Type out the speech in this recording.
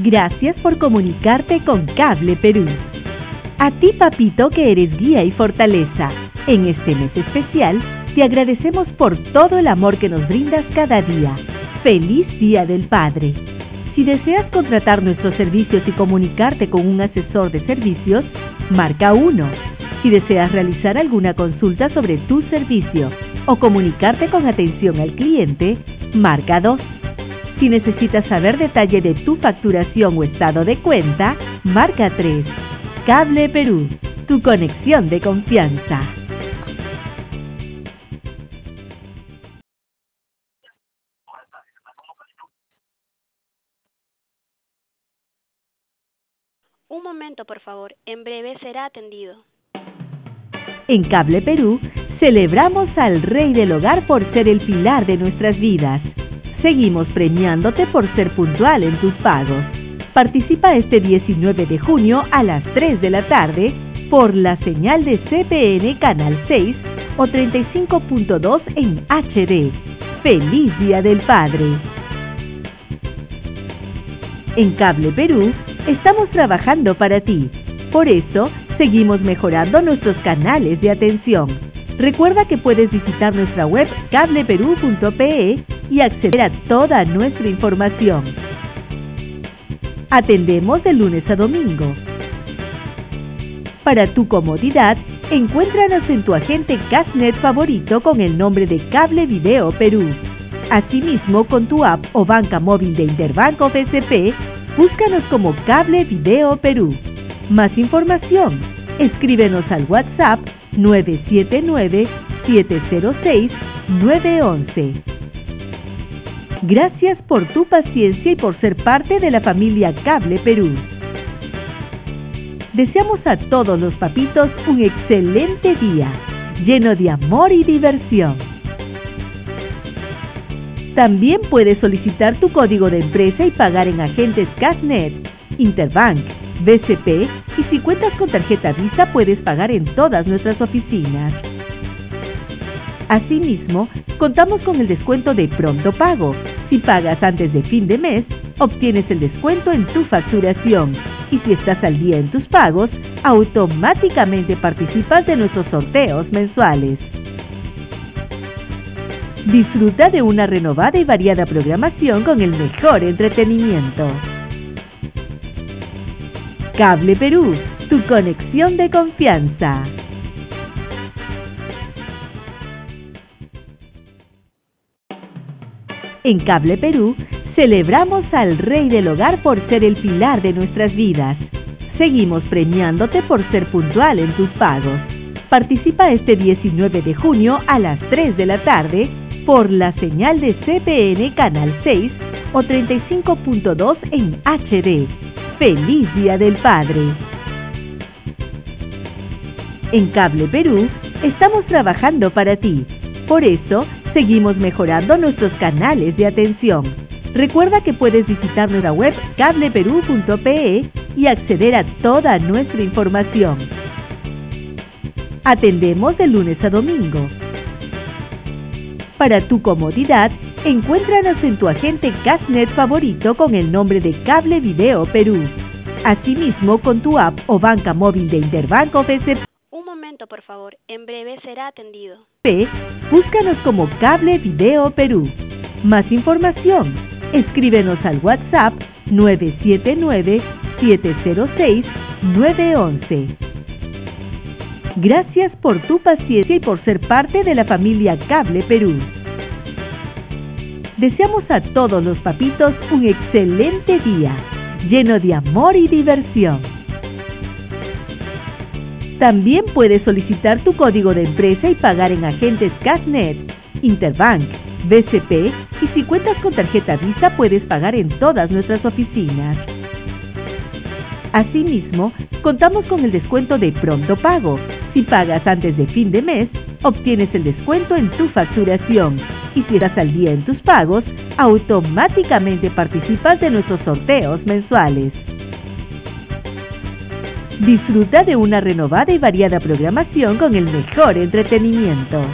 Gracias por comunicarte con Cable Perú. A ti, papito, que eres guía y fortaleza, en este mes especial te agradecemos por todo el amor que nos brindas cada día. ¡Feliz Día del Padre! Si deseas contratar nuestros servicios y comunicarte con un asesor de servicios, marca 1. Si deseas realizar alguna consulta sobre tu servicio o comunicarte con atención al cliente, marca 2. Si necesitas saber detalle de tu facturación o estado de cuenta, marca 3. Cable Perú, tu conexión de confianza. Un momento, por favor. En breve será atendido. En Cable Perú, celebramos al Rey del Hogar por ser el pilar de nuestras vidas. Seguimos premiándote por ser puntual en tus pagos. Participa este 19 de junio a las 3 de la tarde por la señal de CPN Canal 6 o 35.2 en HD. ¡Feliz Día del Padre! En Cable Perú, estamos trabajando para ti. Por eso, seguimos mejorando nuestros canales de atención. Recuerda que puedes visitar nuestra web cableperú.pe y acceder a toda nuestra información. Atendemos de lunes a domingo. Para tu comodidad, encuéntranos en tu agente Cashnet favorito con el nombre de Cable Video Perú. Asimismo, con tu app o banca móvil de Interbank o BCP, búscanos como Cable Video Perú. Más información, escríbenos al WhatsApp 979-706-911. Gracias por tu paciencia y por ser parte de la familia Cable Perú. Deseamos a todos los papitos un excelente día, lleno de amor y diversión. También puedes solicitar tu código de empresa y pagar en agentes Cashnet, Interbank, BCP y si cuentas con tarjeta Visa puedes pagar en todas nuestras oficinas. Asimismo, contamos con el descuento de Pronto Pago. Si pagas antes de fin de mes, obtienes el descuento en tu facturación. Y si estás al día en tus pagos, automáticamente participas de nuestros sorteos mensuales. Disfruta de una renovada y variada programación con el mejor entretenimiento. Cable Perú, tu conexión de confianza. En Cable Perú, celebramos al Rey del Hogar por ser el pilar de nuestras vidas. Seguimos premiándote por ser puntual en tus pagos. Participa este 19 de junio a las 3 de la tarde por la señal de CPN Canal 6 o 35.2 en HD. ¡Feliz Día del Padre! En Cable Perú, estamos trabajando para ti. Por eso, seguimos mejorando nuestros canales de atención. Recuerda que puedes visitar nuestra web cableperú.pe y acceder a toda nuestra información. Atendemos de lunes a domingo. Para tu comodidad, encuéntranos en tu agente Cashnet favorito con el nombre de Cable Video Perú. Asimismo, con tu app o banca móvil de Interbank o BCP. Un momento, por favor. En breve será atendido. Búscanos como Cable Video Perú. Más información, escríbenos al WhatsApp 979-706-911. Gracias por tu paciencia y por ser parte de la familia Cable Perú. Deseamos a todos los papitos un excelente día, lleno de amor y diversión. También puedes solicitar tu código de empresa y pagar en agentes Cashnet, Interbank, BCP y si cuentas con tarjeta Visa puedes pagar en todas nuestras oficinas. Asimismo, contamos con el descuento de Pronto Pago. Si pagas antes de fin de mes, obtienes el descuento en tu facturación. Y si estás al día en tus pagos, automáticamente participas de nuestros sorteos mensuales. Disfruta de una renovada y variada programación con el mejor entretenimiento.